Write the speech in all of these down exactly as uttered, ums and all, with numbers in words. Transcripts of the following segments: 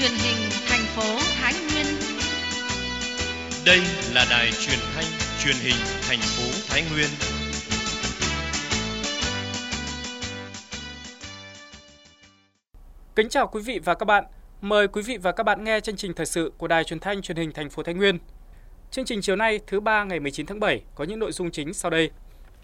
truyền hình thành phố Thái Nguyên. Đây là đài truyền thanh truyền hình thành phố Thái Nguyên. Kính chào quý vị và các bạn. Mời quý vị và các bạn nghe chương trình thời sự của đài truyền thanh truyền hình thành phố Thái Nguyên. Chương trình chiều nay thứ ba ngày mười chín tháng bảy có những nội dung chính sau đây.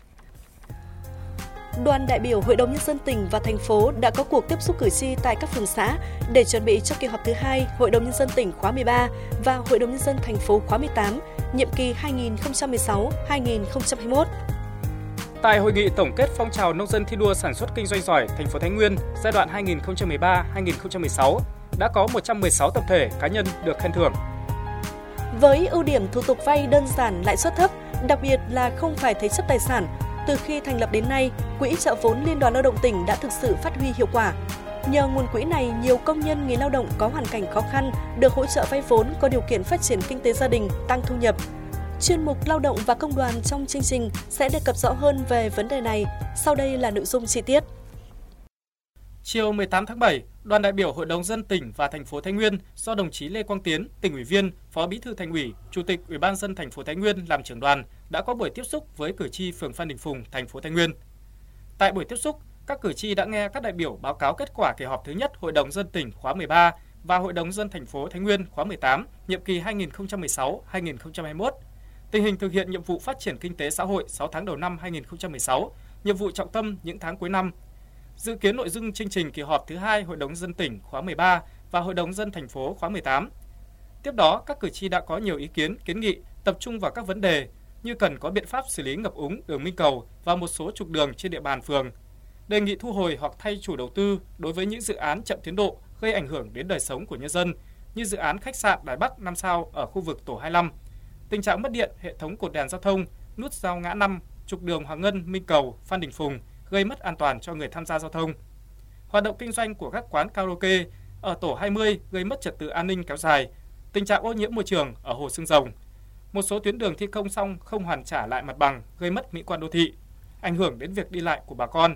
Đoàn đại biểu Hội đồng Nhân dân tỉnh và thành phố đã có cuộc tiếp xúc cử tri tại các phường xã để chuẩn bị cho kỳ họp thứ hai Hội đồng Nhân dân tỉnh khóa mười ba và Hội đồng Nhân dân thành phố khóa mười tám, nhiệm kỳ hai nghìn không trăm mười sáu đến hai nghìn không trăm hai mươi mốt. Tại hội nghị tổng kết phong trào nông dân thi đua sản xuất kinh doanh giỏi thành phố Thái Nguyên giai đoạn hai nghìn không trăm mười ba đến hai nghìn không trăm mười sáu đã có một trăm mười sáu tập thể cá nhân được khen thưởng. Với ưu điểm thủ tục vay đơn giản, lãi suất thấp, đặc biệt là không phải thế chấp tài sản, từ khi thành lập đến nay, Quỹ trợ vốn Liên đoàn Lao động tỉnh đã thực sự phát huy hiệu quả. Nhờ nguồn quỹ này, nhiều công nhân người lao động có hoàn cảnh khó khăn được hỗ trợ vay vốn, có điều kiện phát triển kinh tế gia đình, tăng thu nhập. Chuyên mục Lao động và Công đoàn trong chương trình sẽ đề cập rõ hơn về vấn đề này. Sau đây là nội dung chi tiết. Chiều mười tám tháng bảy, đoàn đại biểu Hội đồng Nhân dân tỉnh và thành phố Thái Nguyên do đồng chí Lê Quang Tiến, tỉnh ủy viên, Phó Bí thư Thành ủy, Chủ tịch Ủy ban nhân dân thành phố Thái Nguyên làm trưởng đoàn đã có buổi tiếp xúc với cử tri phường Phan Đình Phùng, thành phố Thái Nguyên. Tại buổi tiếp xúc, các cử tri đã nghe các đại biểu báo cáo kết quả kỳ họp thứ nhất Hội đồng Nhân dân tỉnh khóa mười ba và Hội đồng Nhân dân thành phố Thái Nguyên khóa mười tám, nhiệm kỳ hai nghìn không trăm mười sáu đến hai nghìn không trăm hai mươi mốt. Tình hình thực hiện nhiệm vụ phát triển kinh tế xã hội sáu tháng đầu năm hai nghìn không trăm mười sáu, nhiệm vụ trọng tâm những tháng cuối năm. Dự kiến nội dung chương trình kỳ họp thứ hai Hội đồng Nhân dân tỉnh khóa mười ba và Hội đồng Nhân dân thành phố khóa mười tám. Tiếp đó, các cử tri đã có nhiều ý kiến, kiến nghị tập trung vào các vấn đề như cần có biện pháp xử lý ngập úng đường Minh Cầu và một số trục đường trên địa bàn phường, đề nghị thu hồi hoặc thay chủ đầu tư đối với những dự án chậm tiến độ gây ảnh hưởng đến đời sống của nhân dân như dự án khách sạn Đài Bắc năm sao ở khu vực tổ hai mươi lăm, tình trạng mất điện, hệ thống cột đèn giao thông, nút giao ngã năm, trục đường Hoàng Ngân, Minh Cầu, Phan Đình Phùng gây mất an toàn cho người tham gia giao thông. Hoạt động kinh doanh của các quán karaoke ở tổ hai mươi gây mất trật tự an ninh kéo dài, tình trạng ô nhiễm môi trường ở Hồ Xương Rồng. Một số tuyến đường thi công xong không hoàn trả lại mặt bằng gây mất mỹ quan đô thị, ảnh hưởng đến việc đi lại của bà con.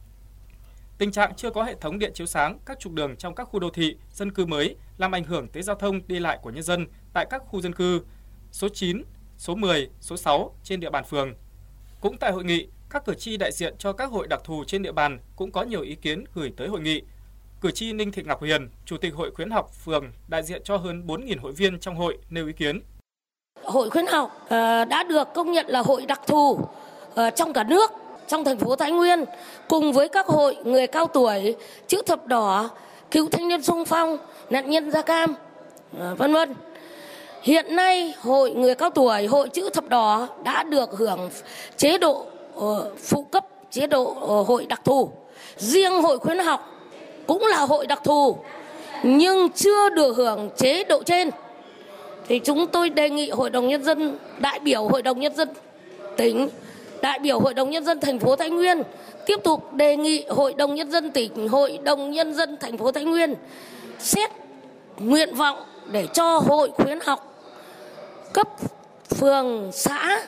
Tình trạng chưa có hệ thống điện chiếu sáng các trục đường trong các khu đô thị, dân cư mới làm ảnh hưởng tới giao thông đi lại của nhân dân tại các khu dân cư số chín, số mười, số sáu trên địa bàn phường. Cũng tại hội nghị, các cử tri đại diện cho các hội đặc thù trên địa bàn cũng có nhiều ý kiến gửi tới hội nghị. Cử tri Ninh Thị Ngọc Huyền, Chủ tịch Hội khuyến học phường, đại diện cho hơn bốn nghìn hội viên trong hội nêu ý kiến. Hội khuyến học đã được công nhận là hội đặc thù trong cả nước, trong thành phố Thái Nguyên, cùng với các hội người cao tuổi, chữ thập đỏ, cựu thanh niên xung phong, nạn nhân da cam, vân vân. Hiện nay, hội người cao tuổi, hội chữ thập đỏ đã được hưởng chế độ phụ cấp, chế độ hội đặc thù. Riêng hội khuyến học cũng là hội đặc thù, nhưng chưa được hưởng chế độ trên. Thì chúng tôi đề nghị Hội đồng Nhân dân, đại biểu Hội đồng Nhân dân tỉnh, đại biểu Hội đồng Nhân dân thành phố Thái Nguyên tiếp tục đề nghị Hội đồng Nhân dân tỉnh, Hội đồng Nhân dân thành phố Thái Nguyên xét nguyện vọng để cho hội khuyến học cấp phường xã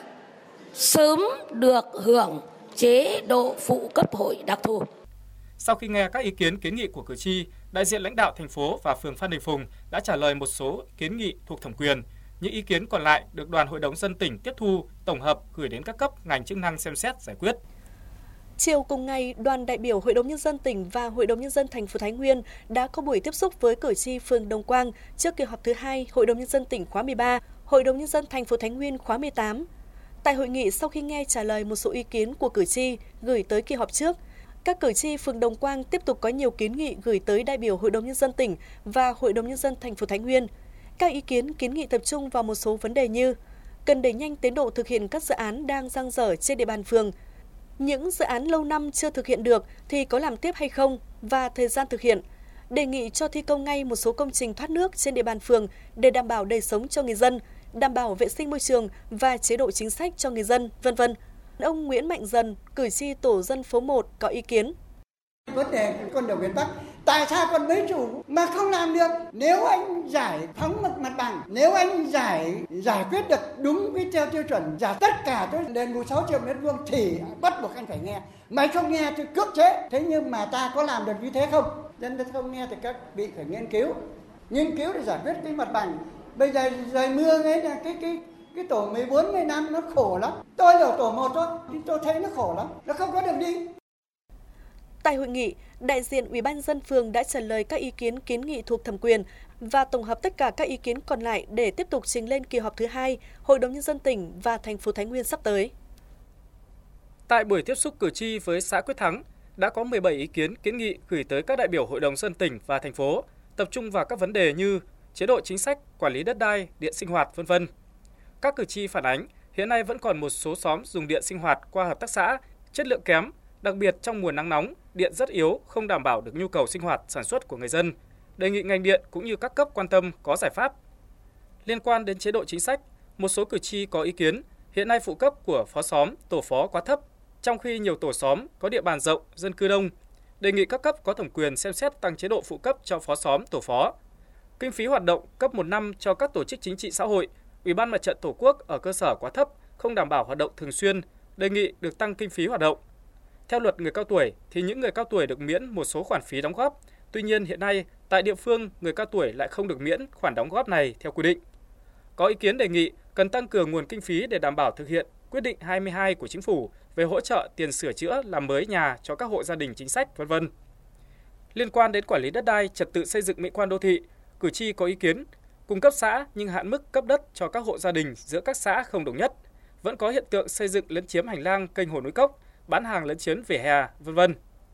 sớm được hưởng chế độ phụ cấp hội đặc thù. Sau khi nghe các ý kiến kiến nghị của cử tri, đại diện lãnh đạo thành phố và phường Phan Đình Phùng đã trả lời một số kiến nghị thuộc thẩm quyền. Những ý kiến còn lại được đoàn Hội đồng Nhân dân tỉnh tiếp thu, tổng hợp gửi đến các cấp ngành chức năng xem xét giải quyết. Chiều cùng ngày, đoàn đại biểu Hội đồng Nhân dân tỉnh và Hội đồng Nhân dân thành phố Thái Nguyên đã có buổi tiếp xúc với cử tri phường Đồng Quang trước kỳ họp thứ hai Hội đồng Nhân dân tỉnh khóa mười ba, Hội đồng Nhân dân thành phố Thái Nguyên khóa mười tám. Tại hội nghị, sau khi nghe trả lời một số ý kiến của cử tri gửi tới kỳ họp trước, các cử tri phường Đồng Quang tiếp tục có nhiều kiến nghị gửi tới đại biểu Hội đồng Nhân dân tỉnh và Hội đồng Nhân dân thành phố Thái Nguyên. Các ý kiến kiến nghị tập trung vào một số vấn đề như cần đẩy nhanh tiến độ thực hiện các dự án đang dang dở trên địa bàn phường, những dự án lâu năm chưa thực hiện được thì có làm tiếp hay không và thời gian thực hiện, đề nghị cho thi công ngay một số công trình thoát nước trên địa bàn phường để đảm bảo đời sống cho người dân, đảm bảo vệ sinh môi trường và chế độ chính sách cho người dân, vân vân. Ông Nguyễn Mạnh Dần, cử tri tổ dân phố một có ý kiến. Vấn đề con đường nguyên tắc, tại sao con mấy chủ mà không làm được? Nếu anh giải phóng mặt mặt bằng, nếu anh giải giải quyết được đúng cái theo tiêu chuẩn, giải tất cả tôi đền bù sáu triệu mét vuông thì bắt buộc anh phải nghe. Mày không nghe thì cưỡng chế. Thế nhưng mà ta có làm được như thế không? Dân ta không nghe thì các vị phải nghiên cứu. nghiên cứu để giải quyết cái mặt bằng. Bây giờ trời mưa ấy là cái cái cái tổ mười bốn, mười lăm nó khổ lắm. Tôi là tổ một thôi, tôi thấy nó khổ lắm, nó không có đường đi. Tại hội nghị, đại diện Ủy ban nhân dân phường đã trả lời các ý kiến kiến nghị thuộc thẩm quyền và tổng hợp tất cả các ý kiến còn lại để tiếp tục trình lên kỳ họp thứ hai Hội đồng nhân dân tỉnh và thành phố Thái Nguyên sắp tới. Tại buổi tiếp xúc cử tri với xã Quyết Thắng, đã có mười bảy ý kiến kiến nghị gửi tới các đại biểu Hội đồng nhân dân tỉnh và thành phố, tập trung vào các vấn đề như chế độ chính sách, quản lý đất đai, điện sinh hoạt, vân vân. Các cử tri phản ánh hiện nay vẫn còn một số xóm dùng điện sinh hoạt qua hợp tác xã, chất lượng kém, đặc biệt trong mùa nắng nóng, điện rất yếu, không đảm bảo được nhu cầu sinh hoạt, sản xuất của người dân. Đề nghị ngành điện cũng như các cấp quan tâm có giải pháp. Liên quan đến chế độ chính sách, một số cử tri có ý kiến hiện nay phụ cấp của phó xóm, tổ phó quá thấp, trong khi nhiều tổ xóm có địa bàn rộng, dân cư đông. Đề nghị các cấp có thẩm quyền xem xét tăng chế độ phụ cấp cho phó xóm, tổ phó. Kinh phí hoạt động cấp một năm cho các tổ chức chính trị xã hội, Ủy ban Mặt trận Tổ quốc ở cơ sở quá thấp, không đảm bảo hoạt động thường xuyên, đề nghị được tăng kinh phí hoạt động. Theo luật người cao tuổi thì những người cao tuổi được miễn một số khoản phí đóng góp. Tuy nhiên hiện nay tại địa phương người cao tuổi lại không được miễn khoản đóng góp này theo quy định. Có ý kiến đề nghị cần tăng cường nguồn kinh phí để đảm bảo thực hiện quyết định hai mươi hai của Chính phủ về hỗ trợ tiền sửa chữa làm mới nhà cho các hộ gia đình chính sách, vân vân. Liên quan đến quản lý đất đai, trật tự xây dựng mỹ quan đô thị, cử tri có ý kiến cung cấp xã nhưng hạn mức cấp đất cho các hộ gia đình giữa các xã không đồng nhất. Vẫn có hiện tượng xây dựng lấn chiếm hành lang kênh Hồ Núi Cốc, bán hàng lấn chiếm vỉa hè, vân vân.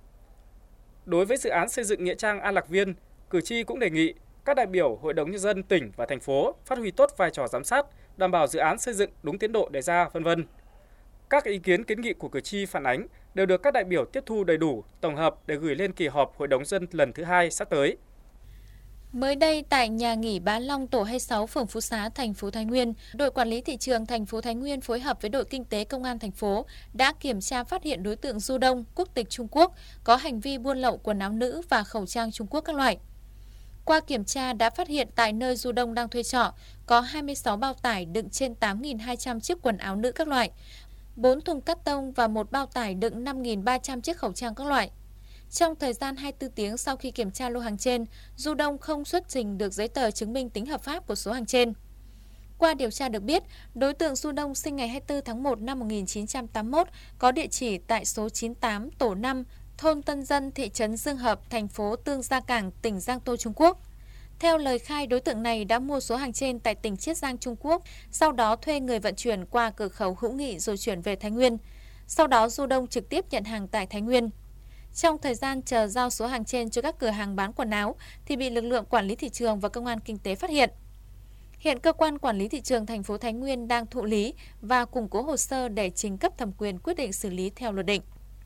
Đối với dự án xây dựng nghĩa trang An Lạc Viên, cử tri cũng đề nghị các đại biểu Hội đồng nhân dân tỉnh và thành phố phát huy tốt vai trò giám sát, đảm bảo dự án xây dựng đúng tiến độ đề ra, vân vân. Các ý kiến kiến nghị của cử tri phản ánh đều được các đại biểu tiếp thu đầy đủ, tổng hợp để gửi lên kỳ họp Hội đồng nhân dân lần thứ hai sắp tới. Mới đây tại nhà nghỉ Bá Long tổ hai mươi sáu phường Phú Xá, thành phố Thái Nguyên, đội quản lý thị trường thành phố Thái Nguyên phối hợp với đội kinh tế công an thành phố đã kiểm tra phát hiện đối tượng Du Đông, quốc tịch Trung Quốc, có hành vi buôn lậu quần áo nữ và khẩu trang Trung Quốc các loại. Qua kiểm tra đã phát hiện tại nơi Du Đông đang thuê trọ có hai mươi sáu bao tải đựng trên tám nghìn hai trăm chiếc quần áo nữ các loại, bốn thùng cát tông và một bao tải đựng năm nghìn ba trăm chiếc khẩu trang các loại. Trong thời gian hai mươi tư tiếng sau khi kiểm tra lô hàng trên, Du Đông không xuất trình được giấy tờ chứng minh tính hợp pháp của số hàng trên. Qua điều tra được biết, đối tượng Du Đông sinh ngày hai mươi tư tháng một năm một nghìn chín trăm tám mươi mốt, có địa chỉ tại số chín mươi tám tổ năm, thôn Tân Dân, thị trấn Dương Hợp, thành phố Tương Gia Cảng, tỉnh Giang Tô, Trung Quốc. Theo lời khai, đối tượng này đã mua số hàng trên tại tỉnh Chiết Giang, Trung Quốc, sau đó thuê người vận chuyển qua cửa khẩu Hữu Nghị rồi chuyển về Thái Nguyên. Sau đó Du Đông trực tiếp nhận hàng tại Thái Nguyên. Trong thời gian chờ giao số hàng trên cho các cửa hàng bán quần áo thì bị lực lượng quản lý thị trường và công an kinh tế phát hiện. Hiện cơ quan quản lý thị trường thành phố Thái Nguyên đang thụ lý và củng cố hồ sơ để trình cấp thẩm quyền quyết định xử lý theo luật định.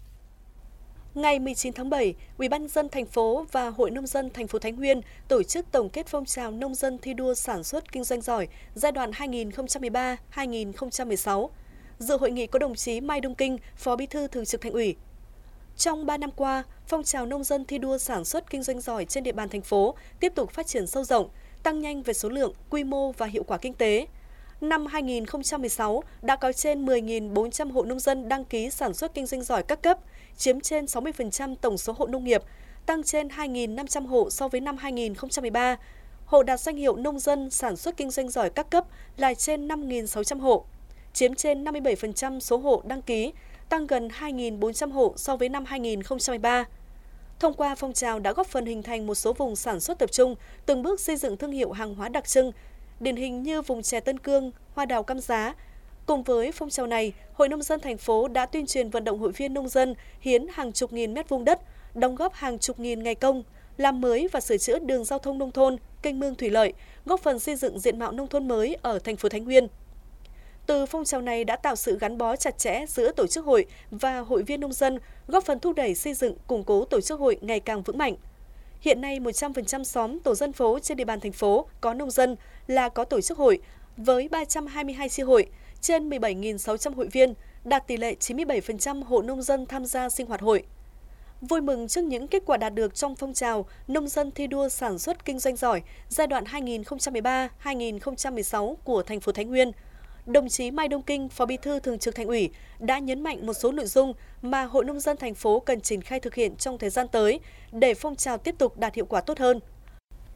Ngày mười chín tháng bảy, Ủy ban nhân dân thành phố và Hội nông dân thành phố Thái Nguyên tổ chức tổng kết phong trào nông dân thi đua sản xuất kinh doanh giỏi giai đoạn hai nghìn không trăm mười ba đến hai nghìn không trăm mười sáu. Dự hội nghị có đồng chí Mai Đông Kinh, Phó Bí thư Thường trực Thành ủy. Trong ba năm qua, phong trào nông dân thi đua sản xuất kinh doanh giỏi trên địa bàn thành phố tiếp tục phát triển sâu rộng, tăng nhanh về số lượng, quy mô và hiệu quả kinh tế. Năm hai nghìn không trăm mười sáu đã có trên mười nghìn bốn trăm hộ nông dân đăng ký sản xuất kinh doanh giỏi các cấp, chiếm trên sáu mươi phần trăm tổng số hộ nông nghiệp, tăng trên hai nghìn năm trăm hộ so với năm hai nghìn không trăm mười ba. Hộ đạt danh hiệu nông dân sản xuất kinh doanh giỏi các cấp là trên năm nghìn sáu trăm hộ, chiếm trên năm mươi bảy phần trăm số hộ đăng ký, tăng gần hai nghìn bốn trăm hộ so với năm hai nghìn không trăm mười ba. Thông qua phong trào đã góp phần hình thành một số vùng sản xuất tập trung, từng bước xây dựng thương hiệu hàng hóa đặc trưng, điển hình như vùng chè Tân Cương, hoa đào Cam Giá. Cùng với phong trào này, Hội nông dân thành phố đã tuyên truyền vận động hội viên nông dân hiến hàng chục nghìn mét vuông đất, đóng góp hàng chục nghìn ngày công, làm mới và sửa chữa đường giao thông nông thôn, kênh mương thủy lợi, góp phần xây dựng diện mạo nông thôn mới ở thành phố Thái Nguyên. Từ phong trào này đã tạo sự gắn bó chặt chẽ giữa tổ chức hội và hội viên nông dân, góp phần thúc đẩy xây dựng, củng cố tổ chức hội ngày càng vững mạnh. Hiện nay, một trăm phần trăm xóm tổ dân phố trên địa bàn thành phố có nông dân là có tổ chức hội, với ba trăm hai mươi hai chi hội, trên mười bảy nghìn sáu trăm hội viên, đạt tỷ lệ chín mươi bảy phần trăm hộ nông dân tham gia sinh hoạt hội. Vui mừng trước những kết quả đạt được trong phong trào nông dân thi đua sản xuất kinh doanh giỏi giai đoạn hai nghìn không trăm mười ba đến hai nghìn không trăm mười sáu của thành phố Thái Nguyên, đồng chí Mai Đông Kinh, Phó Bí thư Thường trực Thành ủy đã nhấn mạnh một số nội dung mà Hội nông dân thành phố cần triển khai thực hiện trong thời gian tới để phong trào tiếp tục đạt hiệu quả tốt hơn.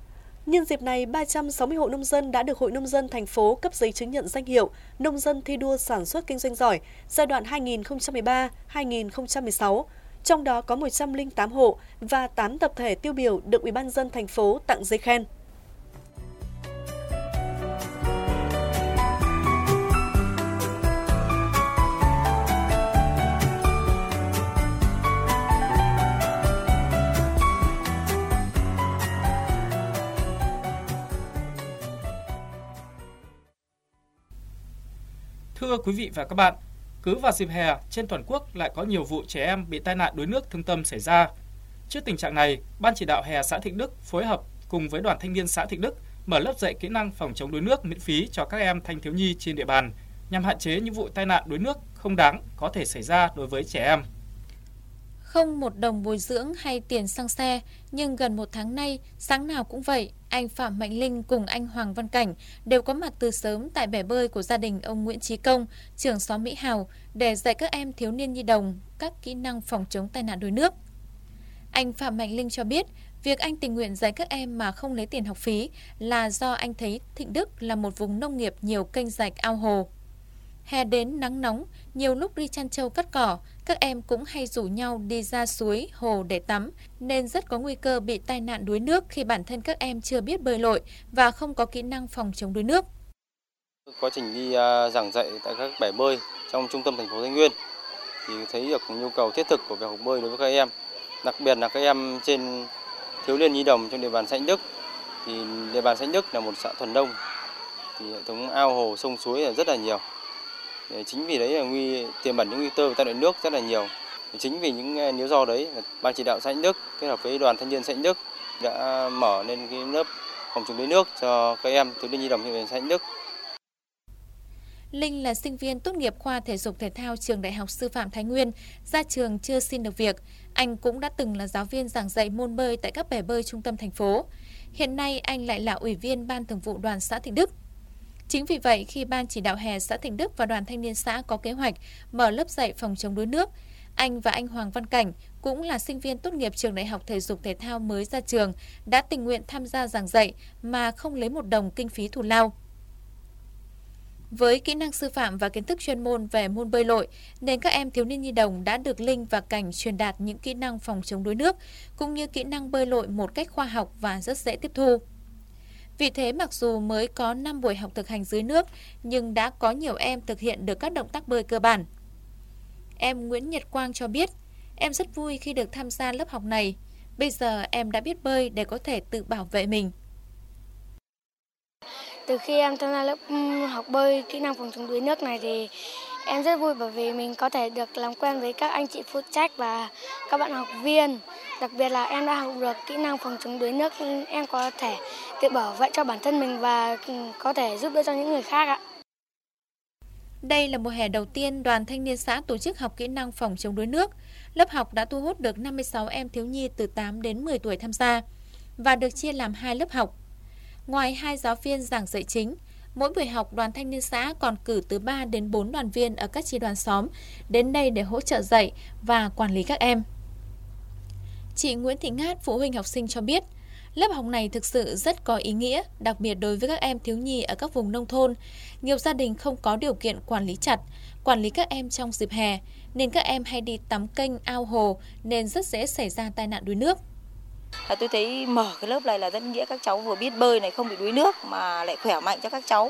Nhân dịp này, ba trăm sáu mươi hộ nông dân đã được Hội Nông dân thành phố cấp giấy chứng nhận danh hiệu Nông dân thi đua sản xuất kinh doanh giỏi giai đoạn hai nghìn không trăm mười ba đến hai nghìn không trăm mười sáu. Trong đó có một trăm lẻ tám hộ và tám tập thể tiêu biểu được Ủy ban nhân dân thành phố tặng giấy khen. Thưa quý vị và các bạn, cứ vào dịp hè, trên toàn quốc lại có nhiều vụ trẻ em bị tai nạn đuối nước thương tâm xảy ra. Trước tình trạng này, Ban chỉ đạo hè xã Thịnh Đức phối hợp cùng với Đoàn Thanh niên xã Thịnh Đức mở lớp dạy kỹ năng phòng chống đuối nước miễn phí cho các em thanh thiếu nhi trên địa bàn, nhằm hạn chế những vụ tai nạn đuối nước không đáng có thể xảy ra đối với trẻ em. Không một đồng bồi dưỡng hay tiền xăng xe, nhưng gần một tháng nay, sáng nào cũng vậy, anh Phạm Mạnh Linh cùng anh Hoàng Văn Cảnh đều có mặt từ sớm tại bể bơi của gia đình ông Nguyễn Chí Công, trưởng xóm Mỹ Hào, để dạy các em thiếu niên nhi đồng các kỹ năng phòng chống tai nạn đuối nước. Anh Phạm Mạnh Linh cho biết, việc anh tình nguyện dạy các em mà không lấy tiền học phí là do anh thấy Thịnh Đức là một vùng nông nghiệp nhiều kênh rạch ao hồ. Hè đến nắng nóng, nhiều lúc đi chăn trâu cắt cỏ, các em cũng hay rủ nhau đi ra suối, hồ để tắm, nên rất có nguy cơ bị tai nạn đuối nước khi bản thân các em chưa biết bơi lội và không có kỹ năng phòng chống đuối nước. Quá trình đi uh, giảng dạy tại các bể bơi trong trung tâm thành phố Thái Nguyên thì thấy được nhu cầu thiết thực của việc học bơi đối với các em, đặc biệt là các em trên thiếu niên nhi đồng trong địa bàn xã Thịnh Đức. Thì địa bàn xã Thịnh Đức là một xã thuần nông, thì hệ thống ao hồ sông suối là rất là nhiều. Chính vì đấy là nguy tiềm ẩn những nguy cơ về tai nạn nước rất là nhiều. Chính vì những lý do đấy, Ban chỉ đạo xã Thịnh Đức kết hợp với Đoàn Thanh niên xã Thịnh Đức đã mở lên cái lớp phòng chống đuối nước cho các em thiếu niên nhi đồng trên xã Thịnh Đức. Linh là sinh viên tốt nghiệp khoa thể dục thể thao trường Đại học Sư phạm Thái Nguyên, ra trường chưa xin được việc. Anh cũng đã từng là giáo viên giảng dạy môn bơi tại các bể bơi trung tâm thành phố. Hiện nay anh lại là ủy viên Ban Thường vụ Đoàn xã Thịnh Đức. Chính vì vậy, khi Ban chỉ đạo hè xã Thịnh Đức và Đoàn Thanh niên xã có kế hoạch mở lớp dạy phòng chống đuối nước, anh và anh Hoàng Văn Cảnh, cũng là sinh viên tốt nghiệp trường Đại học Thể dục Thể thao mới ra trường, đã tình nguyện tham gia giảng dạy mà không lấy một đồng kinh phí thù lao. Với kỹ năng sư phạm và kiến thức chuyên môn về môn bơi lội, nên các em thiếu niên nhi đồng đã được Linh và Cảnh truyền đạt những kỹ năng phòng chống đuối nước, cũng như kỹ năng bơi lội một cách khoa học và rất dễ tiếp thu. Vì thế, mặc dù mới có năm buổi học thực hành dưới nước, nhưng đã có nhiều em thực hiện được các động tác bơi cơ bản. Em Nguyễn Nhật Quang cho biết, em rất vui khi được tham gia lớp học này. Bây giờ em đã biết bơi để có thể tự bảo vệ mình. Từ khi em tham gia lớp học bơi kỹ năng phòng chống đuối nước này thì em rất vui, bởi vì mình có thể được làm quen với các anh chị phụ trách và các bạn học viên. Đặc biệt là em đã học được kỹ năng phòng chống đuối nước, em có thể tự bảo vệ cho bản thân mình và có thể giúp đỡ cho những người khác ạ. Đây là mùa hè đầu tiên Đoàn Thanh niên xã tổ chức học kỹ năng phòng chống đuối nước. Lớp học đã thu hút được năm mươi sáu em thiếu nhi từ tám đến mười tuổi tham gia và được chia làm hai lớp học. Ngoài hai giáo viên giảng dạy chính, mỗi buổi học Đoàn Thanh niên xã còn cử từ ba đến bốn đoàn viên ở các chi đoàn xóm đến đây để hỗ trợ dạy và quản lý các em. Chị Nguyễn Thị Ngát, phụ huynh học sinh cho biết, lớp học này thực sự rất có ý nghĩa, đặc biệt đối với các em thiếu nhi ở các vùng nông thôn. Nhiều gia đình không có điều kiện quản lý chặt, quản lý các em trong dịp hè, nên các em hay đi tắm kênh, ao hồ nên rất dễ xảy ra tai nạn đuối nước. À, tôi thấy mở cái lớp này là rất nghĩa, các cháu vừa biết bơi này, không bị đuối nước mà lại khỏe mạnh cho các cháu.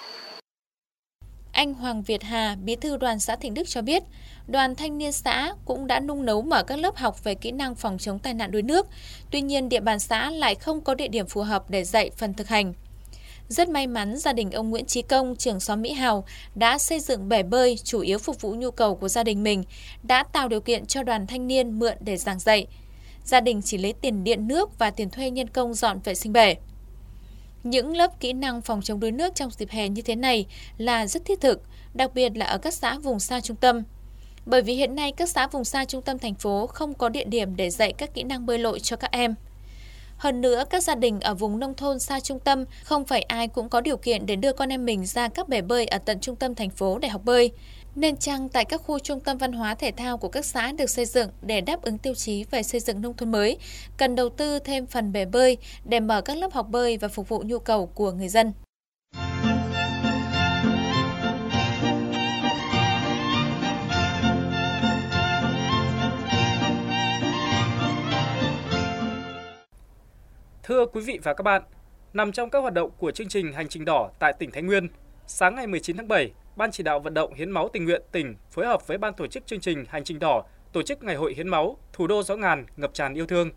Anh Hoàng Việt Hà, bí thư Đoàn xã Thịnh Đức cho biết, Đoàn Thanh niên xã cũng đã nung nấu mở các lớp học về kỹ năng phòng chống tai nạn đuối nước. Tuy nhiên, địa bàn xã lại không có địa điểm phù hợp để dạy phần thực hành. Rất may mắn, gia đình ông Nguyễn Chí Công, trưởng xóm Mỹ Hào, đã xây dựng bể bơi chủ yếu phục vụ nhu cầu của gia đình mình, đã tạo điều kiện cho đoàn thanh niên mượn để giảng dạy. Gia đình chỉ lấy tiền điện nước và tiền thuê nhân công dọn vệ sinh bể. Những lớp kỹ năng phòng chống đuối nước trong dịp hè như thế này là rất thiết thực, đặc biệt là ở các xã vùng xa trung tâm. Bởi vì hiện nay các xã vùng xa trung tâm thành phố không có địa điểm để dạy các kỹ năng bơi lội cho các em. Hơn nữa, các gia đình ở vùng nông thôn xa trung tâm không phải ai cũng có điều kiện để đưa con em mình ra các bể bơi ở tận trung tâm thành phố để học bơi. Nên chăng tại các khu trung tâm văn hóa thể thao của các xã được xây dựng để đáp ứng tiêu chí về xây dựng nông thôn mới, cần đầu tư thêm phần bể bơi để mở các lớp học bơi và phục vụ nhu cầu của người dân. Thưa quý vị và các bạn, nằm trong các hoạt động của chương trình Hành trình đỏ tại tỉnh Thái Nguyên, sáng ngày mười chín tháng bảy, Ban chỉ đạo vận động hiến máu tình nguyện tỉnh phối hợp với ban tổ chức chương trình Hành trình đỏ tổ chức Ngày hội hiến máu Thủ đô gió ngàn ngập tràn yêu thương.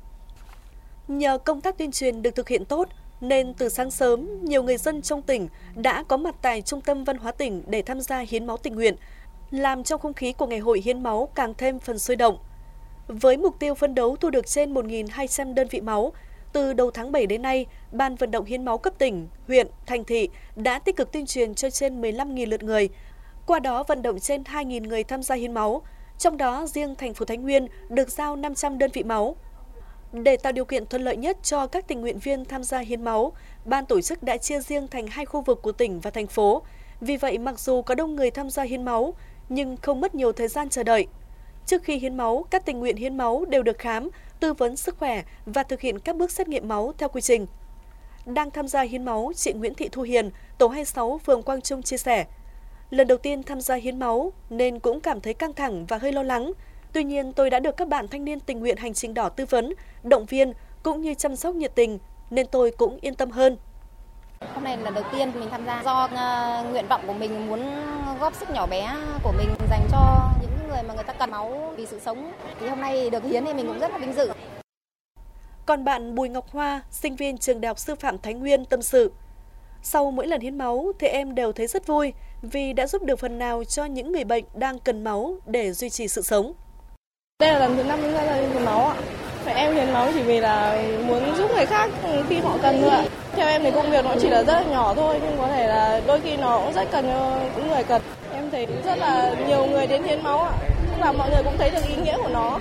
Nhờ công tác tuyên truyền được thực hiện tốt nên từ sáng sớm, nhiều người dân trong tỉnh đã có mặt tại Trung tâm Văn hóa tỉnh để tham gia hiến máu tình nguyện, làm cho không khí của Ngày hội hiến máu càng thêm phần sôi động. Với mục tiêu phấn đấu thu được trên một nghìn hai trăm đơn vị máu, từ đầu tháng bảy đến nay, Ban vận động hiến máu cấp tỉnh, huyện, thành thị đã tích cực tuyên truyền cho trên mười lăm nghìn lượt người. Qua đó vận động trên hai nghìn người tham gia hiến máu, trong đó riêng thành phố Thái Nguyên được giao năm trăm đơn vị máu. Để tạo điều kiện thuận lợi nhất cho các tình nguyện viên tham gia hiến máu, ban tổ chức đã chia riêng thành hai khu vực của tỉnh và thành phố. Vì vậy, mặc dù có đông người tham gia hiến máu, nhưng không mất nhiều thời gian chờ đợi. Trước khi hiến máu, các tình nguyện hiến máu đều được khám, tư vấn sức khỏe và thực hiện các bước xét nghiệm máu theo quy trình. Đang tham gia hiến máu, chị Nguyễn Thị Thu Hiền, tổ hai mươi sáu, phường Quang Trung chia sẻ, lần đầu tiên tham gia hiến máu nên cũng cảm thấy căng thẳng và hơi lo lắng. Tuy nhiên, tôi đã được các bạn thanh niên tình nguyện Hành trình đỏ tư vấn, động viên cũng như chăm sóc nhiệt tình nên tôi cũng yên tâm hơn. Hôm nay là lần đầu tiên mình tham gia do uh, nguyện vọng của mình muốn góp sức nhỏ bé của mình dành cho những người mà người ta cần máu vì sự sống. Thì hôm nay được hiến thì mình cũng rất là vinh dự. Còn bạn Bùi Ngọc Hoa, sinh viên trường Đại học Sư phạm Thái Nguyên tâm sự, sau mỗi lần hiến máu thì em đều thấy rất vui vì đã giúp được phần nào cho những người bệnh đang cần máu để duy trì sự sống. Đây là lần thứ năm chúng ta hiến máu ạ. Em hiến máu chỉ vì là muốn giúp người khác khi họ cần nữa. Theo em thì công việc nó chỉ là rất là nhỏ thôi, nhưng có thể là đôi khi nó cũng rất cần cho những người cần. Em thấy rất là nhiều người đến hiến máu ạ, và mọi người cũng thấy được ý nghĩa của nó.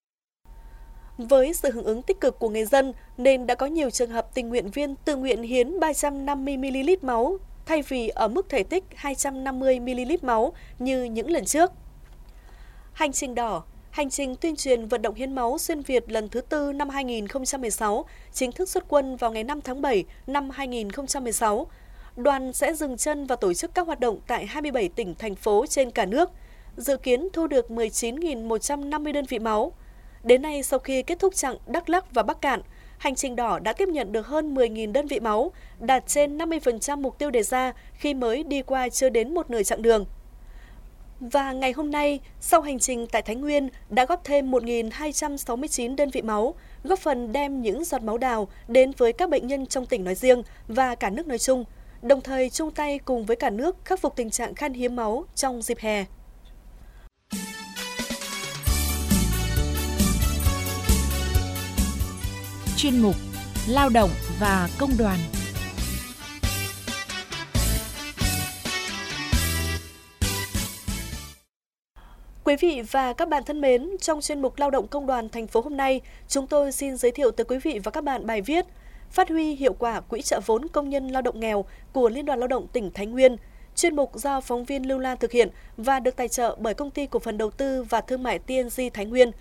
Với sự hưởng ứng tích cực của người dân nên đã có nhiều trường hợp tình nguyện viên tự nguyện hiến ba trăm năm mươi mi li lít máu thay vì ở mức thể tích hai trăm năm mươi mi li lít máu như những lần trước. Hành trình đỏ, hành trình tuyên truyền vận động hiến máu xuyên Việt lần thứ tư năm hai nghìn không trăm mười sáu chính thức xuất quân vào ngày năm tháng bảy năm hai nghìn không trăm mười sáu. Đoàn sẽ dừng chân và tổ chức các hoạt động tại hai mươi bảy tỉnh, thành phố trên cả nước, dự kiến thu được mười chín nghìn một trăm năm mươi đơn vị máu. Đến nay, sau khi kết thúc chặng Đắk Lắk và Bắc Kạn, Hành trình đỏ đã tiếp nhận được hơn mười nghìn đơn vị máu, đạt trên năm mươi phần trăm mục tiêu đề ra khi mới đi qua chưa đến một nửa chặng đường. Và ngày hôm nay, sau hành trình tại Thái Nguyên đã góp thêm một nghìn hai trăm sáu mươi chín đơn vị máu, góp phần đem những giọt máu đào đến với các bệnh nhân trong tỉnh nói riêng và cả nước nói chung, đồng thời chung tay cùng với cả nước khắc phục tình trạng khan hiếm máu trong dịp hè. Chuyên mục Lao động và Công đoàn. Quý vị và các bạn thân mến, trong chuyên mục Lao động Công đoàn thành phố hôm nay, chúng tôi xin giới thiệu tới quý vị và các bạn bài viết Phát huy hiệu quả quỹ trợ vốn công nhân lao động nghèo của Liên đoàn Lao động tỉnh Thái Nguyên. Chuyên mục do phóng viên Lưu Lan thực hiện và được tài trợ bởi Công ty Cổ phần Đầu tư và Thương mại tê en giê Thái Nguyên.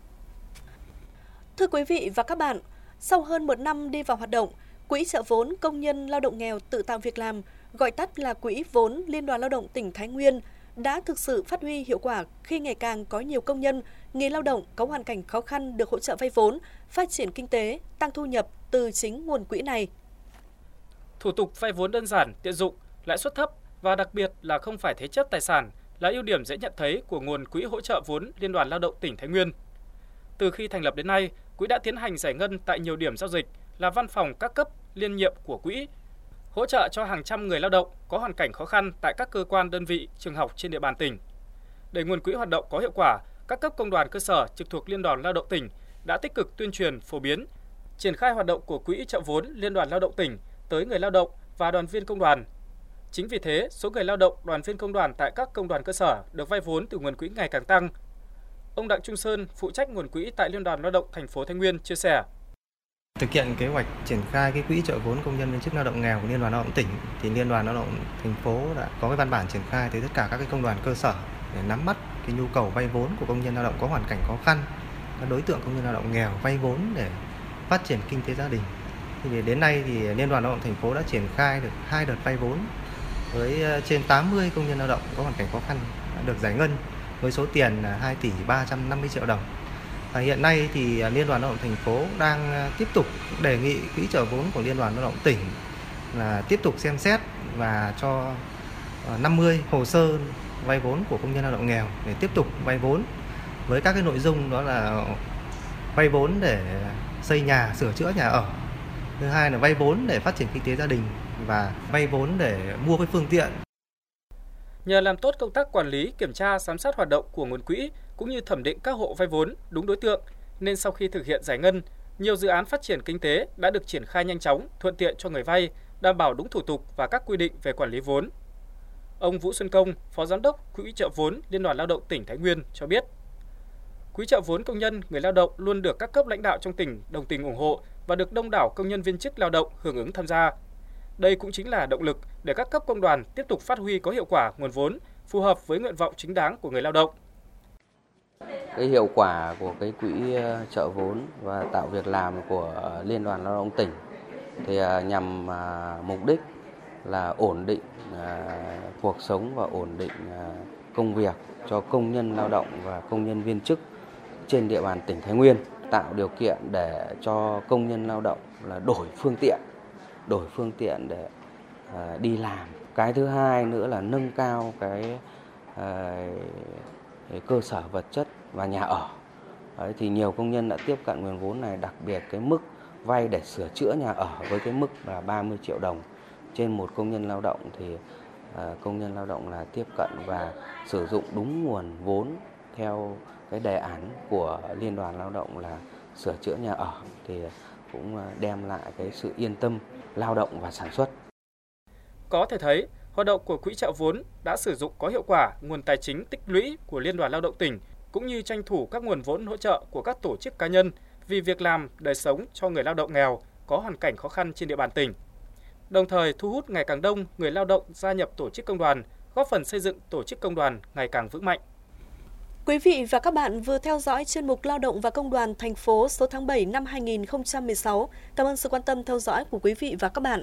Thưa quý vị và các bạn, sau hơn một năm đi vào hoạt động, Quỹ trợ vốn công nhân lao động nghèo tự tạo việc làm, gọi tắt là Quỹ vốn Liên đoàn Lao động tỉnh Thái Nguyên, đã thực sự phát huy hiệu quả khi ngày càng có nhiều công nhân, người lao động có hoàn cảnh khó khăn được hỗ trợ vay vốn, phát triển kinh tế, tăng thu nhập từ chính nguồn quỹ này. Thủ tục vay vốn đơn giản, tiện dụng, lãi suất thấp và đặc biệt là không phải thế chấp tài sản là ưu điểm dễ nhận thấy của nguồn quỹ hỗ trợ vốn Liên đoàn Lao động tỉnh Thái Nguyên. Từ khi thành lập đến nay, quỹ đã tiến hành giải ngân tại nhiều điểm giao dịch là văn phòng các cấp liên nhiệm của quỹ, hỗ trợ cho hàng trăm người lao động có hoàn cảnh khó khăn tại các cơ quan, đơn vị, trường học trên địa bàn tỉnh. Để nguồn quỹ hoạt động có hiệu quả, các cấp công đoàn cơ sở trực thuộc Liên đoàn Lao động tỉnh đã tích cực tuyên truyền, phổ biến, triển khai hoạt động của Quỹ trợ vốn Liên đoàn Lao động tỉnh tới người lao động và đoàn viên công đoàn. Chính vì thế, số người lao động, đoàn viên công đoàn tại các công đoàn cơ sở được vay vốn từ nguồn quỹ ngày càng tăng. Ông Đặng Trung Sơn, phụ trách nguồn quỹ tại Liên đoàn Lao động thành phố Thái Nguyên chia sẻ: Thực hiện kế hoạch triển khai cái quỹ trợ vốn công nhân viên chức lao động nghèo của Liên đoàn Lao động tỉnh thì Liên đoàn Lao động thành phố đã có cái văn bản triển khai tới tất cả các cái công đoàn cơ sở để nắm bắt cái nhu cầu vay vốn của công nhân lao động có hoàn cảnh khó khăn, các đối tượng công nhân lao động nghèo vay vốn để phát triển kinh tế gia đình. Thì đến nay thì Liên đoàn Lao động thành phố đã triển khai được hai đợt vay vốn với trên tám mươi công nhân lao động có hoàn cảnh khó khăn đã được giải ngân với số tiền là hai tỷ ba trăm năm mươi triệu đồng. Và hiện nay thì Liên đoàn Lao động thành phố đang tiếp tục đề nghị quỹ trợ vốn của Liên đoàn Lao động tỉnh là tiếp tục xem xét và cho năm mươi hồ sơ vay vốn của công nhân lao động nghèo để tiếp tục vay vốn với các cái nội dung đó là vay vốn để xây nhà, sửa chữa nhà ở. Thứ hai là vay vốn để phát triển kinh tế gia đình và vay vốn để mua cái phương tiện. Nhờ làm tốt công tác quản lý, kiểm tra, giám sát hoạt động của nguồn quỹ cũng như thẩm định các hộ vay vốn đúng đối tượng, nên sau khi thực hiện giải ngân, nhiều dự án phát triển kinh tế đã được triển khai nhanh chóng, thuận tiện cho người vay, đảm bảo đúng thủ tục và các quy định về quản lý vốn. Ông Vũ Xuân Công, Phó Giám đốc Quỹ trợ vốn Liên đoàn Lao động tỉnh Thái Nguyên cho biết, Quỹ trợ vốn công nhân, người lao động luôn được các cấp lãnh đạo trong tỉnh đồng tình ủng hộ và được đông đảo công nhân viên chức lao động hưởng ứng tham gia. Đây cũng chính là động lực để các cấp công đoàn tiếp tục phát huy có hiệu quả nguồn vốn phù hợp với nguyện vọng chính đáng của người lao động. Cái hiệu quả của cái quỹ trợ vốn và tạo việc làm của Liên đoàn Lao động tỉnh thì nhằm mục đích là ổn định cuộc sống và ổn định công việc cho công nhân lao động và công nhân viên chức trên địa bàn tỉnh Thái Nguyên, tạo điều kiện để cho công nhân lao động là đổi phương tiện, đổi phương tiện để đi làm. Cái thứ hai nữa là nâng cao cái, cái cơ sở vật chất và nhà ở. Đấy, thì nhiều công nhân đã tiếp cận nguồn vốn này, đặc biệt cái mức vay để sửa chữa nhà ở với cái mức là ba mươi triệu đồng trên một công nhân lao động thì công nhân lao động là tiếp cận và sử dụng đúng nguồn vốn theo cái đề án của Liên đoàn Lao động là sửa chữa nhà ở thì cũng đem lại cái sự yên tâm lao động và sản xuất. Có thể thấy, hoạt động của quỹ trợ vốn đã sử dụng có hiệu quả nguồn tài chính tích lũy của Liên đoàn Lao động tỉnh cũng như tranh thủ các nguồn vốn hỗ trợ của các tổ chức cá nhân vì việc làm, đời sống cho người lao động nghèo có hoàn cảnh khó khăn trên địa bàn tỉnh. Đồng thời thu hút ngày càng đông người lao động gia nhập tổ chức công đoàn, góp phần xây dựng tổ chức công đoàn ngày càng vững mạnh. Quý vị và các bạn vừa theo dõi chuyên mục Lao động và Công đoàn thành phố số tháng bảy năm hai nghìn không trăm mười sáu. Cảm ơn sự quan tâm theo dõi của quý vị và các bạn.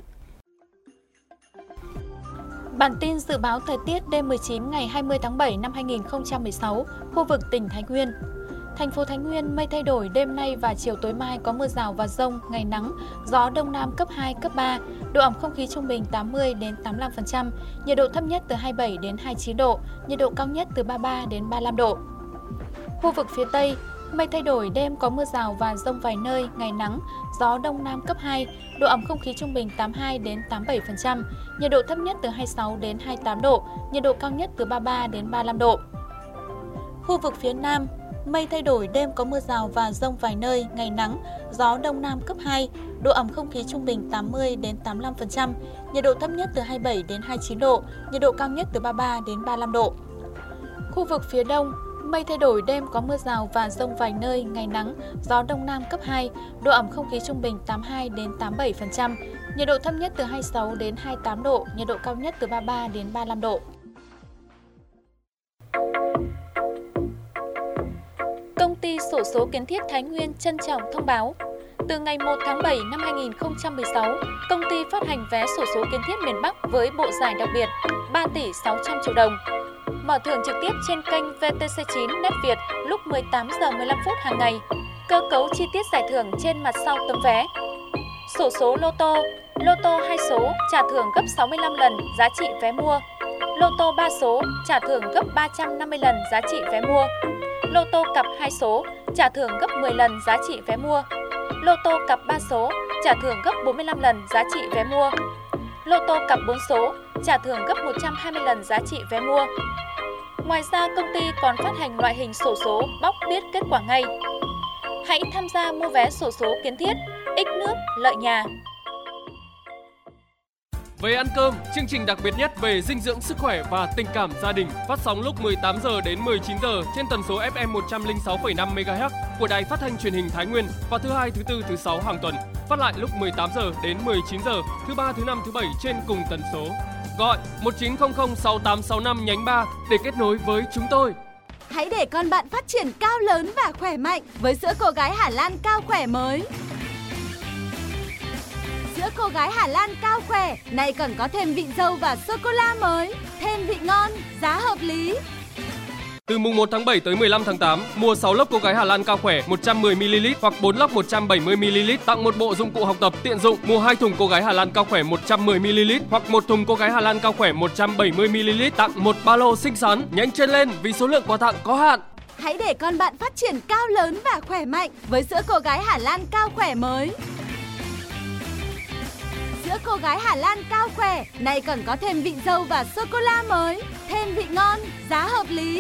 Bản tin dự báo thời tiết đêm mười chín ngày hai mươi tháng bảy năm hai nghìn không trăm mười sáu, khu vực tỉnh Thái Nguyên. Thành phố Thái Nguyên mây thay đổi, đêm nay và chiều tối mai có mưa rào và dông, ngày nắng, gió đông nam cấp hai, cấp ba, độ ẩm không khí trung bình tám mươi đến tám mươi lăm phần trăm, nhiệt độ thấp nhất từ hai mươi bảy đến hai mươi chín độ, nhiệt độ cao nhất từ ba mươi ba đến ba mươi lăm độ. Khu vực phía Tây, mây thay đổi, đêm có mưa rào và dông vài nơi, ngày nắng, gió đông nam cấp hai, độ ẩm không khí trung bình tám mươi hai đến tám mươi bảy phần trăm, nhiệt độ thấp nhất từ hai mươi sáu đến hai mươi tám độ, nhiệt độ cao nhất từ ba mươi ba đến ba mươi lăm độ. Khu vực phía Nam, mây thay đổi, đêm có mưa rào và dông vài nơi, ngày nắng, gió đông nam cấp hai, độ ẩm không khí trung bình tám mươi đến tám mươi lăm phần trăm, nhiệt độ thấp nhất từ hai mươi bảy đến hai mươi chín độ, nhiệt độ cao nhất từ ba mươi ba đến ba mươi lăm độ. Khu vực phía Đông, mây thay đổi, đêm có mưa rào và dông vài nơi, ngày nắng, gió đông nam cấp hai, độ ẩm không khí trung bình tám mươi hai đến tám mươi bảy phần trăm, nhiệt độ thấp nhất từ hai mươi sáu đến hai mươi tám độ, nhiệt độ cao nhất từ ba mươi ba đến ba mươi lăm độ. Công ty xổ số kiến thiết Thái Nguyên trân trọng thông báo, từ ngày một tháng bảy năm hai nghìn không trăm mười sáu, công ty phát hành vé xổ số kiến thiết miền Bắc với bộ giải đặc biệt ba tỷ sáu trăm triệu đồng. Mở thưởng trực tiếp trên kênh vê tê xê chín Net Việt lúc mười tám giờ mười lăm phút hàng ngày. Cơ cấu chi tiết giải thưởng trên mặt sau tấm vé. Xổ số lô tô, lô tô hai số trả thưởng gấp sáu mươi lăm lần giá trị vé mua. Lô tô ba số trả thưởng gấp ba trăm năm mươi lần giá trị vé mua. Lô tô cặp hai số trả thưởng gấp mười lần giá trị vé mua. Lô tô cặp ba số trả thưởng gấp bốn mươi lăm lần giá trị vé mua. Lô tô cặp bốn số trả thưởng gấp một trăm hai mươi lần giá trị vé mua. Ngoài ra, công ty còn phát hành loại hình xổ số bóc biết kết quả ngay. Hãy tham gia mua vé xổ số kiến thiết, ích nước, lợi nhà. Về ăn cơm, chương trình đặc biệt nhất về dinh dưỡng sức khỏe và tình cảm gia đình phát sóng lúc mười tám giờ đến mười chín giờ trên tần số ép em một trăm lẻ sáu phẩy năm mê ga héc của Đài Phát thanh Truyền hình Thái Nguyên vào thứ hai, thứ tư, thứ sáu hàng tuần. phát lại lúc mười tám giờ đến mười chín giờ, thứ ba, thứ năm, thứ bảy trên cùng tần số. Gọi một chín không không sáu tám sáu năm nhánh ba để kết nối với chúng tôi. Hãy để con bạn phát triển cao lớn và khỏe mạnh với sữa cô gái Hà Lan Cao Khỏe mới. Sữa cô gái Hà Lan Cao Khỏe này còn có thêm vị dâu và sô-cô-la mới, thêm vị ngon, giá hợp lý. Từ mùng một tháng bảy tới mười lăm tháng tám, mua sáu lốc cô gái Hà Lan Cao Khỏe một trăm mười mi-li-lít hoặc bốn lốc một trăm bảy mươi mi-li-lít tặng một bộ dụng cụ học tập tiện dụng. Mua hai thùng cô gái Hà Lan Cao Khỏe một trăm mười mi-li-lít hoặc một thùng cô gái Hà Lan Cao Khỏe một trăm bảy mươi mi-li-lít tặng một ba lô xinh xắn. Nhanh chân lên vì số lượng quà tặng có hạn. Hãy để con bạn phát triển cao lớn và khỏe mạnh với sữa cô gái Hà Lan Cao Khỏe mới. Sữa cô gái Hà Lan Cao Khỏe này còn có thêm vị dâu và sô-cô-la mới, thêm vị ngon, giá hợp lý.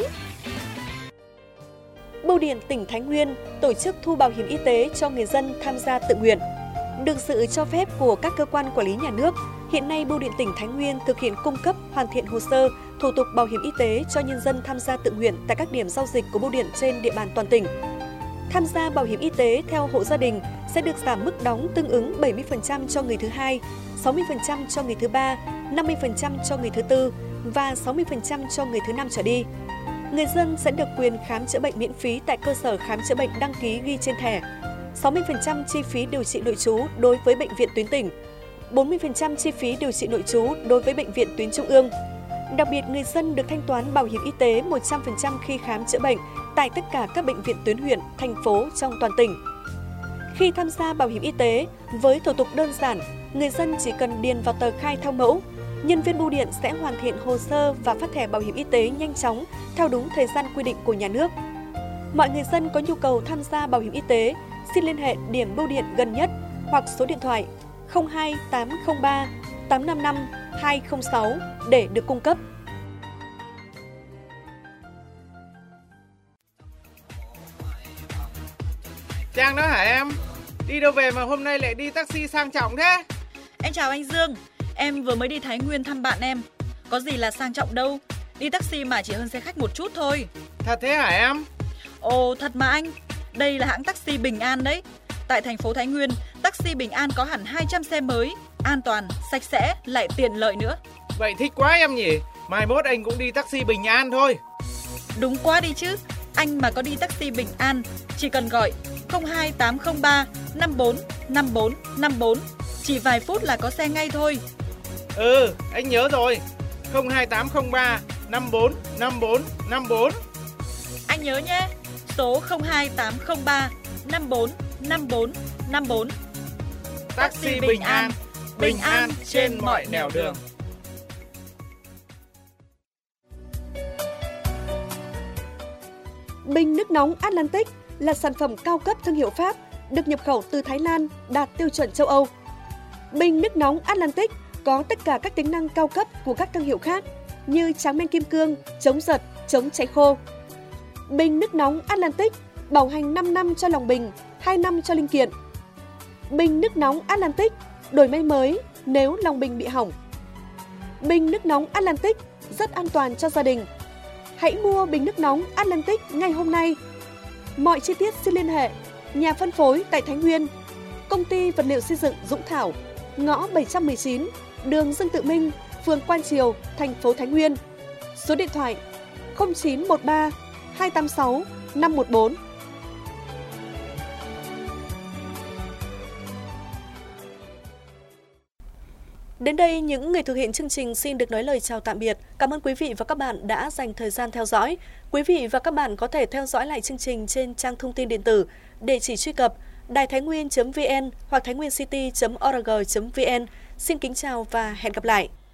Bưu điện tỉnh Thái Nguyên tổ chức thu bảo hiểm y tế cho người dân tham gia tự nguyện. Được sự cho phép của các cơ quan quản lý nhà nước, hiện nay Bưu điện tỉnh Thái Nguyên thực hiện cung cấp hoàn thiện hồ sơ, thủ tục bảo hiểm y tế cho nhân dân tham gia tự nguyện tại các điểm giao dịch của bưu điện trên địa bàn toàn tỉnh. Tham gia bảo hiểm y tế theo hộ gia đình sẽ được giảm mức đóng tương ứng bảy mươi phần trăm cho người thứ hai, sáu mươi phần trăm cho người thứ ba, năm mươi phần trăm cho người thứ tư và sáu mươi phần trăm cho người thứ năm trở đi. Người dân sẽ được quyền khám chữa bệnh miễn phí tại cơ sở khám chữa bệnh đăng ký ghi trên thẻ, sáu mươi phần trăm chi phí điều trị nội trú đối với bệnh viện tuyến tỉnh, bốn mươi phần trăm chi phí điều trị nội trú đối với bệnh viện tuyến trung ương. Đặc biệt, người dân được thanh toán bảo hiểm y tế một trăm phần trăm khi khám chữa bệnh tại tất cả các bệnh viện tuyến huyện, thành phố trong toàn tỉnh. Khi tham gia bảo hiểm y tế, với thủ tục đơn giản, người dân chỉ cần điền vào tờ khai theo mẫu. Nhân viên bưu điện sẽ hoàn thiện hồ sơ và phát thẻ bảo hiểm y tế nhanh chóng theo đúng thời gian quy định của nhà nước. Mọi người dân có nhu cầu tham gia bảo hiểm y tế, xin liên hệ điểm bưu điện gần nhất hoặc số điện thoại không hai tám không ba tám năm năm hai không sáu để được cung cấp. Trang đó hả em? Đi đâu về mà hôm nay lại đi taxi sang trọng thế? Em chào anh Dương, em vừa mới đi Thái Nguyên thăm bạn em. Có gì là sang trọng đâu, đi taxi mà chỉ hơn xe khách một chút thôi. Thật thế hả em? Ồ, thật mà anh, đây là hãng taxi Bình An đấy. Tại thành phố Thái Nguyên, taxi Bình An có hẳn hai trăm xe mới, an toàn, sạch sẽ, lại tiện lợi nữa. Vậy thích quá em nhỉ, mai mốt anh cũng đi taxi Bình An thôi. Đúng quá đi chứ, anh mà có đi taxi Bình An, chỉ cần gọi không hai tám không ba năm bốn năm bốn năm bốn, chỉ vài phút là có xe ngay thôi. Ừ, anh nhớ rồi, không hai tám không ba năm bốn năm bốn năm bốn. Anh nhớ nhé, số không hai tám không ba năm bốn năm bốn năm bốn. Taxi Bình An, bình an trên mọi nẻo đường. Bình nước nóng Atlantic là sản phẩm cao cấp thương hiệu Pháp, được nhập khẩu từ Thái Lan, đạt tiêu chuẩn châu Âu. Bình nước nóng Atlantic có tất cả các tính năng cao cấp của các thương hiệu khác như tráng men kim cương, chống giật, chống cháy khô. Bình nước nóng Atlantic bảo hành năm năm cho lòng bình, hai năm cho linh kiện. Bình nước nóng Atlantic đổi may mới nếu lòng bình bị hỏng. Bình nước nóng Atlantic rất an toàn cho gia đình. Hãy mua bình nước nóng Atlantic ngay hôm nay. Mọi chi tiết xin liên hệ nhà phân phối tại Thái Nguyên, công ty vật liệu xây dựng Dũng Thảo, ngõ bảy trăm mười chín, đường Dương Tự Minh, phường Quan Triều, thành phố Thái Nguyên. Số điện thoại không chín một ba hai tám sáu năm một bốn. Đến đây, những người thực hiện chương trình xin được nói lời chào tạm biệt. Cảm ơn quý vị và các bạn đã dành thời gian theo dõi. Quý vị và các bạn có thể theo dõi lại chương trình trên trang thông tin điện tử, địa chỉ truy cập đài thái nguyên chấm vn hoặc thái nguyên city chấm org chấm vn. Xin kính chào và hẹn gặp lại.